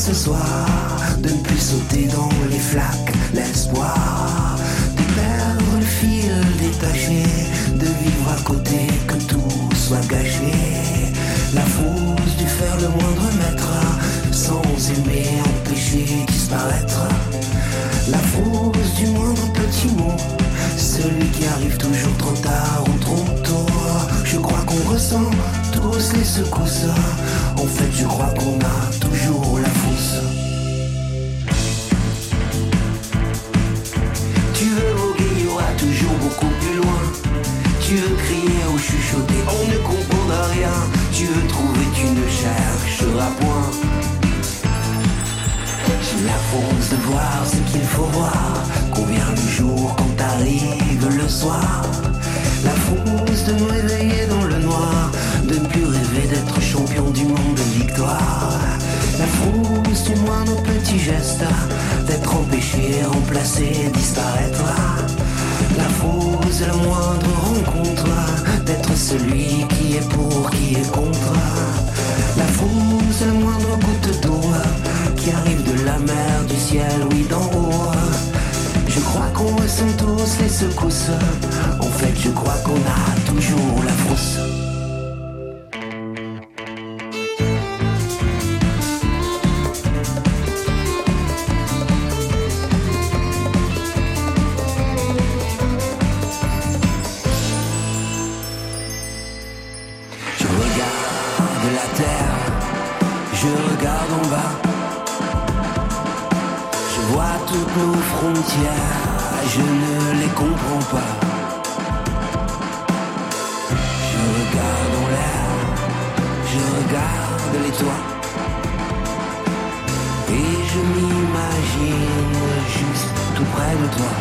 ce soir, de ne plus sauter dans les flaques, l'espoir de perdre le fil détaché, de vivre à côté, que tout soit gâché. La fausse du faire le moindre mètre, sans aimer, empêcher disparaître. La fausse du moindre petit mot, celui qui arrive toujours trop tard ou trop tôt. Je crois qu'on ressent tous les secousses. En fait, je crois qu'on a toujours la fausse. Tu veux voguer, il y aura toujours beaucoup plus loin. Tu veux crier ou chuchoter, on ne comprendra rien. Tu veux trouver, tu ne chercheras point. J'ai la force de voir ce qu'il faut voir, qu'on vient le jour quand arrive le soir. La force de me réveiller dans le noir, de ne plus rêver d'être champion du monde de victoire. La force du moindre petit geste, d'être empêché, remplacé, disparaître. La force de la moindre rencontre, d'être celui qui est pour, qui est contre. La force de la moindre goutte d'eau, qui arrive de la mer, du ciel, oui d'en haut. Je crois qu'on ressent tous les secousses. En fait, je crois qu'on a toujours la frousse. Je regarde la terre, je regarde en bas. Je vois toutes nos frontières, je ne les comprends pas. Je regarde en l'air, je regarde les toits, et je m'imagine juste tout près de toi.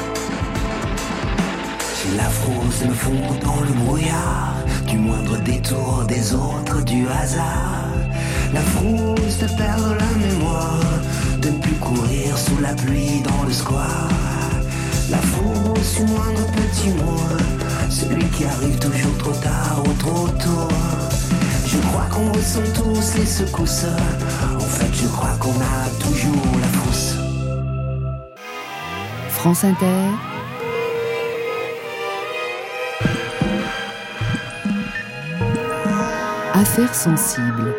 J'ai la frousse de me fondre dans le brouillard, du moindre détour des autres, du hasard. La frousse de perdre la mémoire, de ne plus courir sous la pluie dans le square. La fausse du moindre petit mot, celui qui arrive toujours trop tard ou trop tôt. Je crois qu'on ressent tous les secousses. En fait, je crois qu'on a toujours la frousse. France Inter. Affaires sensibles.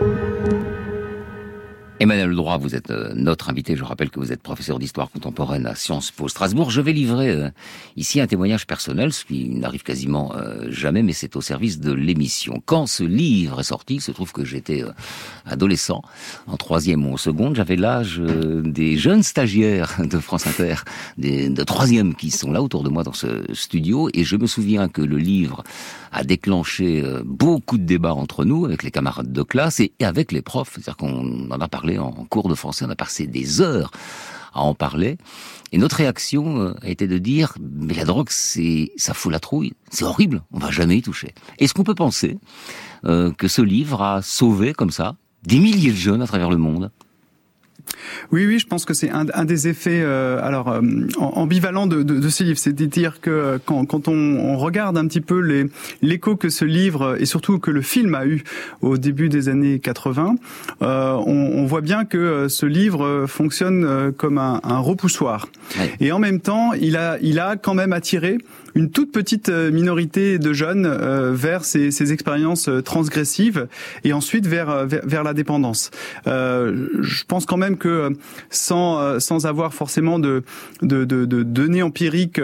Emmanuel Droit, vous êtes notre invité. Je rappelle que vous êtes professeur d'histoire contemporaine à Sciences Po Strasbourg. Je vais livrer ici un témoignage personnel, ce qui n'arrive quasiment jamais, mais c'est au service de l'émission. Quand ce livre est sorti, il se trouve que j'étais adolescent, en 3e ou en seconde. J'avais l'âge des jeunes stagiaires de France Inter, de 3e qui sont là autour de moi dans ce studio. Et je me souviens que le livre a déclenché beaucoup de débats entre nous, avec les camarades de classe et avec les profs. C'est-à-dire qu'on en a parlé en cours de français, on a passé des heures à en parler. Et notre réaction a été de dire, mais la drogue, ça fout la trouille, c'est horrible, on va jamais y toucher. Est-ce qu'on peut penser que ce livre a sauvé comme ça des milliers de jeunes à travers le monde ? Oui, je pense que c'est un des effets ambivalents de ce livre. C'est-à-dire que quand on regarde un petit peu l'écho que ce livre, et surtout que le film a eu au début des années 80, on voit bien que ce livre fonctionne comme un repoussoir. Ouais. Et en même temps, il a quand même attiré une toute petite minorité de jeunes vers ces expériences transgressives et ensuite vers la dépendance. Je pense quand même que sans avoir forcément de données empiriques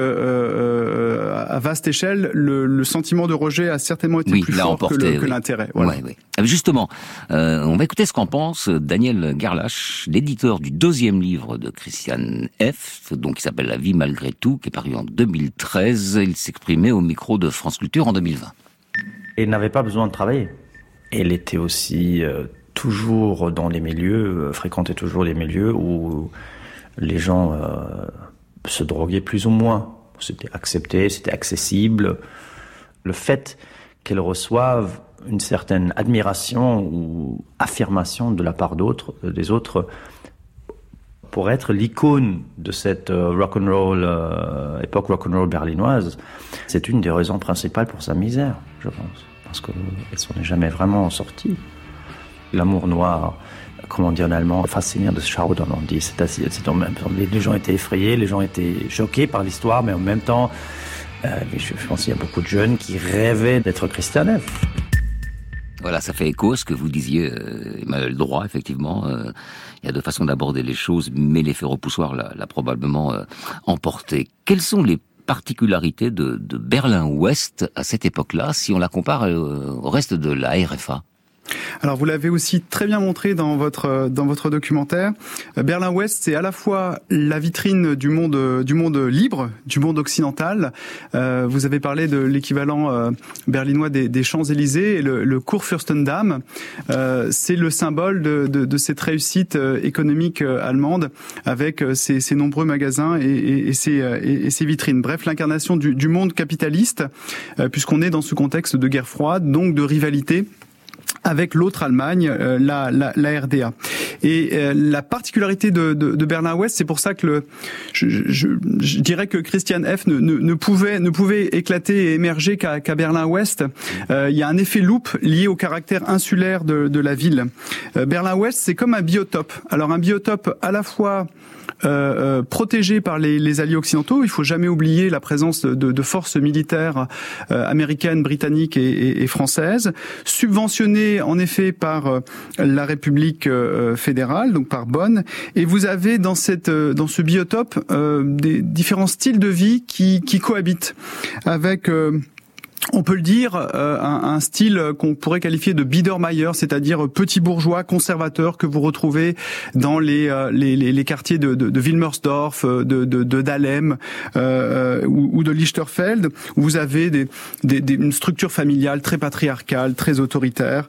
à vaste échelle, le sentiment de rejet a certainement été plus fort que l'intérêt. Voilà. Oui. Justement, on va écouter ce qu'en pense Daniel Gerlach, l'éditeur du 2e livre de Christiane F., donc qui s'appelle La vie malgré tout, qui est paru en 2013. Il s'exprimait au micro de France Culture en 2020. Elle n'avait pas besoin de travailler. Elle était aussi toujours dans les milieux, fréquentait toujours les milieux où les gens se droguaient plus ou moins. C'était accepté, c'était accessible. Le fait qu'elle reçoive une certaine admiration ou affirmation de la part des autres, pour être l'icône de cette rock'n'roll, époque rock'n'roll berlinoise, c'est une des raisons principales pour sa misère, je pense. Parce qu'elle s'en est jamais vraiment sortie. l'amour noir, comment dire en allemand, faszinierende Schaudern, on dit. Les gens étaient effrayés, les gens étaient choqués par l'histoire, mais en même temps, je pense qu'il y a beaucoup de jeunes qui rêvaient d'être Christian F. Voilà, ça fait écho à ce que vous disiez, Emmanuel Droit, effectivement. Il y a deux façons d'aborder les choses, mais l'effet repoussoir l'a probablement emporté. Quelles sont les particularités de Berlin-Ouest à cette époque-là, si on la compare au reste de la RFA ? Alors vous l'avez aussi très bien montré dans votre documentaire. Berlin-Ouest, c'est à la fois la vitrine du monde libre, du monde occidental. Vous avez parlé de l'équivalent berlinois des Champs-Élysées, et le Kurfürstendamm. C'est le symbole de cette réussite économique allemande, avec ses nombreux magasins et ses vitrines. Bref, l'incarnation du monde capitaliste, puisqu'on est dans ce contexte de guerre froide, donc de rivalité avec l'autre Allemagne, la RDA. Et la particularité de Berlin-Ouest, c'est pour ça que je dirais que Christian F. ne pouvait éclater et émerger qu'à Berlin-Ouest. Il y a un effet loupe lié au caractère insulaire de la ville. Berlin-Ouest, c'est comme un biotope. Alors un biotope à la fois protégé par les alliés occidentaux. Il faut jamais oublier la présence de forces militaires américaines, britanniques et françaises, subventionnées en effet par la République fédérale, donc par Bonn. Et vous avez dans ce biotope des différents styles de vie qui cohabitent avec on peut le dire, un style qu'on pourrait qualifier de Biedermeier, c'est-à-dire petit bourgeois conservateur que vous retrouvez dans les quartiers de Wilmersdorf, de Dahlem ou de Lichterfeld, où vous avez une structure familiale très patriarcale, très autoritaire,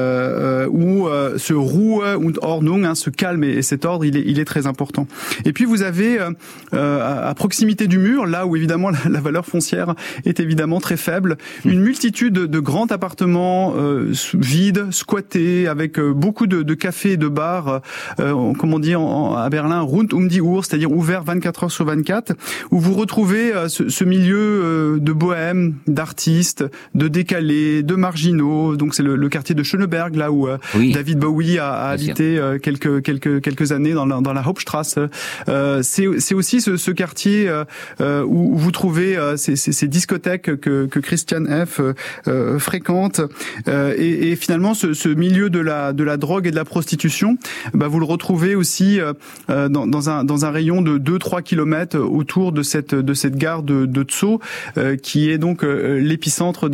où ce Ruhe und Ordnung, ce calme et cet ordre, il est très important. Et puis vous avez à proximité du mur, là où évidemment la valeur foncière est évidemment très faible, une multitude de grands appartements vides, squattés, avec beaucoup de cafés et de bars, comme on dit à Berlin, rund die Uhr, c'est-à-dire ouverts 24 heures sur 24, où vous retrouvez ce milieu de bohème, d'artistes, de décalés, de marginaux. Donc c'est le quartier de Schöneberg, là où David Bowie a habité quelques années dans la Hauptstrasse. C'est aussi ce quartier où vous trouvez ces discothèques que Christian F. Fréquente, et finalement ce milieu de la drogue et de la prostitution, vous le retrouvez aussi dans un rayon de 2-3 kilomètres autour de cette gare de Tso, qui est donc l'épicentre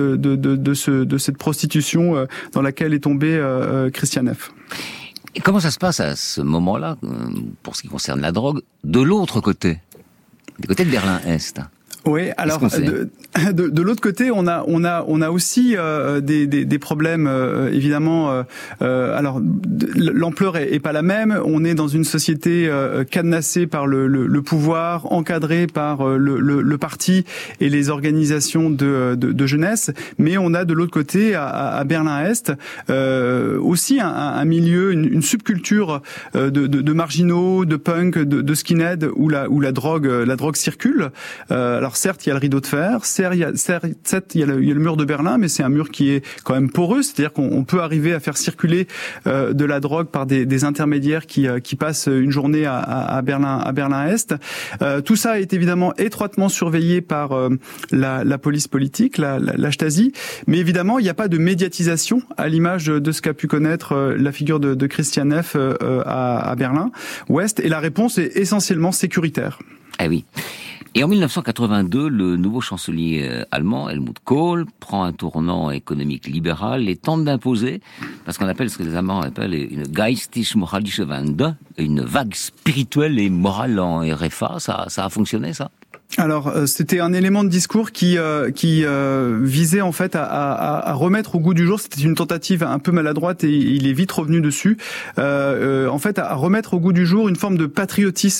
de cette prostitution dans laquelle est tombé Christian F. Et comment ça se passe à ce moment-là, pour ce qui concerne la drogue, de l'autre côté, du côté de Berlin-Est? Oui, alors de l'autre côté, on a aussi des problèmes évidemment. Alors l'ampleur est pas la même. On est dans une société cadenassée par le pouvoir, encadrée par le parti et les organisations de jeunesse. Mais on a de l'autre côté à Berlin-Est aussi un milieu, une subculture de marginaux, de punk, de skinhead où la drogue circule. Alors certes, il y a le rideau de fer, certes, il y a le mur de Berlin, mais c'est un mur qui est quand même poreux, c'est-à-dire qu'on peut arriver à faire circuler de la drogue par des intermédiaires qui passent une journée à Berlin-Est. Tout ça est évidemment étroitement surveillé par la police politique, la Stasi, mais évidemment, il n'y a pas de médiatisation à l'image de ce qu'a pu connaître la figure de Christian F. à Berlin-Ouest, et la réponse est essentiellement sécuritaire. Ah oui. Et en 1982, le nouveau chancelier allemand, Helmut Kohl, prend un tournant économique libéral et tente d'imposer, parce qu'on appelle ce que les Allemands appellent une geistig-moralische Wende, une vague spirituelle et morale en RFA. Ça a fonctionné, ça? Alors c'était un élément de discours qui visait en fait à remettre au goût du jour. C'était une tentative un peu maladroite et il est vite revenu dessus. En fait, à remettre au goût du jour une forme de patriotisme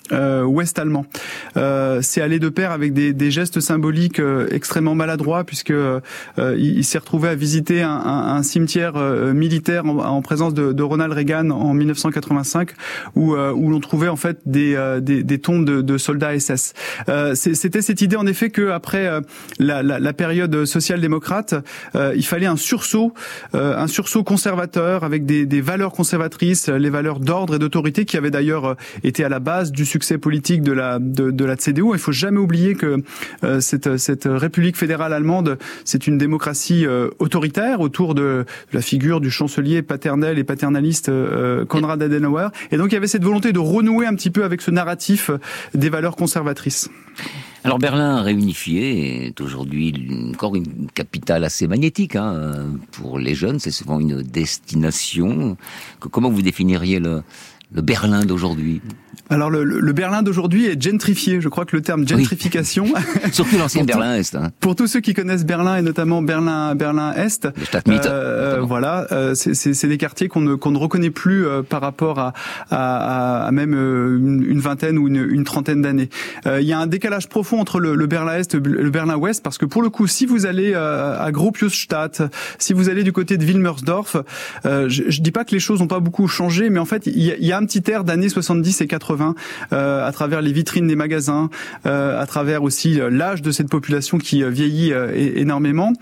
ouest allemand. C'est allé de pair avec des gestes symboliques extrêmement maladroits, puisque il s'est retrouvé à visiter un cimetière militaire en présence de Ronald Reagan en 1985, où l'on trouvait en fait des tombes de soldats SS. C'était cette idée en effet que après la période social-démocrate, il fallait un sursaut conservateur avec des valeurs conservatrices, les valeurs d'ordre et d'autorité qui avaient d'ailleurs été à la base du succès politique de la CDU. Il faut jamais oublier que cette République fédérale allemande, c'est une démocratie autoritaire autour de la figure du chancelier paternel et paternaliste Konrad Adenauer. Et donc il y avait cette volonté de renouer un petit peu avec ce narratif des valeurs conservatrices. Alors Berlin réunifié est aujourd'hui encore une capitale assez magnétique pour les jeunes. C'est souvent une destination. Comment vous définiriez le Berlin d'aujourd'hui? Alors le Berlin d'aujourd'hui est gentrifié. Je crois que le terme gentrification, oui. Surtout l'ancien Berlin-Est. Pour tous ceux qui connaissent Berlin et notamment Berlin-Est, voilà, c'est des quartiers qu'on ne reconnaît plus par rapport à même une vingtaine ou une trentaine d'années. Il y a un décalage profond entre le Berlin-Est et le Berlin-Ouest, parce que pour le coup, si vous allez à Gropiusstadt, si vous allez du côté de Wilmersdorf, je dis pas que les choses n'ont pas beaucoup changé, mais en fait, il y a un petit air d'années 70 et 80 à travers les vitrines des magasins, à travers aussi l'âge de cette population qui vieillit énormément.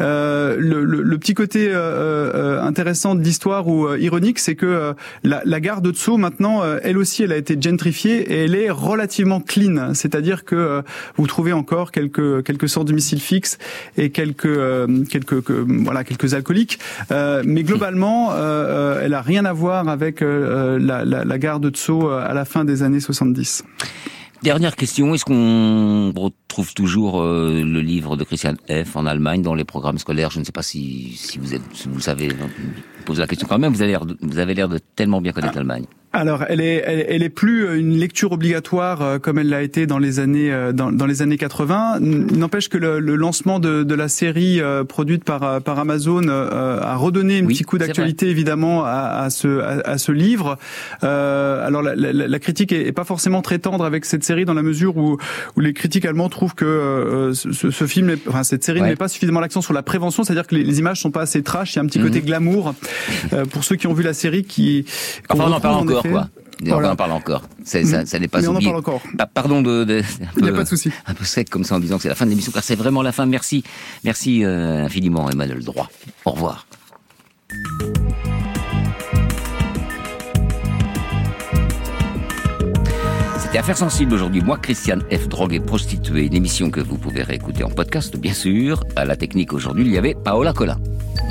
Le petit côté intéressant de l'histoire ou ironique, c'est que la gare de Tzau maintenant, elle aussi, elle a été gentrifiée et elle est relativement clean, c'est-à-dire que vous trouvez encore quelques centres de missiles fixes et quelques alcooliques, mais globalement, elle a rien à voir avec la gare de Tzau à la fin des années 70. Dernière question, est-ce qu'on retrouve toujours le livre de Christian F. en Allemagne dans les programmes scolaires? Je ne sais pas si vous savez, pose la question quand même, vous avez l'air de tellement bien connaître l'Allemagne. Alors, elle est plus une lecture obligatoire comme elle l'a été dans les années 80. N'empêche que le lancement de la série produite par Amazon a redonné un petit coup d'actualité évidemment à ce livre. Alors la critique est pas forcément très tendre avec cette série dans la mesure où les critiques allemands trouvent que ce film, cette série ne met pas suffisamment l'accent sur la prévention, c'est-à-dire que les images sont pas assez trash. Il y a un petit côté glamour pour ceux qui ont vu la série on en parle encore. Quoi. Voilà. On en parle encore. Ça n'est pas oublié. On en parle encore. Pardon il n'y a pas de souci. Un peu sec comme ça en disant que c'est la fin de l'émission, car c'est vraiment la fin. Merci infiniment, Emmanuel Droit. Au revoir. C'était Affaires sensibles aujourd'hui. Moi, Christian F. Drogue et prostituée. Une émission que vous pouvez réécouter en podcast, bien sûr. À la technique aujourd'hui, il y avait Paola Collin.